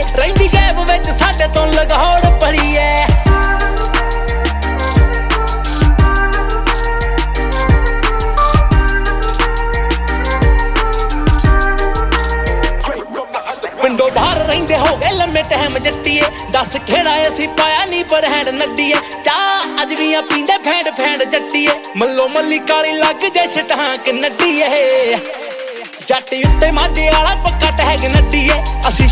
ਰਹਿੰਦੀ ਗੈਬ ਵਿੱਚ ਸਾਡੇ ਤੋਂ ਲਗਾਉੜ ਪਲੀ ਐ ਪਿੰਡੋਂ ਬਾਹਰ ਰਹਿੰਦੇ ਹੋ ਗਏ ਲੰਮੇ ਟਾਈਮ ਜੱਟੀਏ ਦੱਸ ਕਿਹੜਾ ਅਸੀਂ ਪਾਇਆ ਨੀ ਪਰ ਹੈਂਡ ਨੱਡੀਏ ਚਾਹ ਅੱਜ ਵੀ ਆ ਪੀਂਦੇ ਫੈਂਡ ਫੈਂਡ ਜੱਟੀਏ ਮੱਲੋ ਮੱਲੀ ਕਾਲੀ ਲੱਗ ਜੇ ਛਟਾਂਕ ਨੱਡੀਏ ਜੱਟ ਉੱਤੇ ਮਾਝੇ ਵਾਲਾ ਪੱਕਾ ਟਹਿਗ ਨੱਡੀਏ ਅਸੀਂ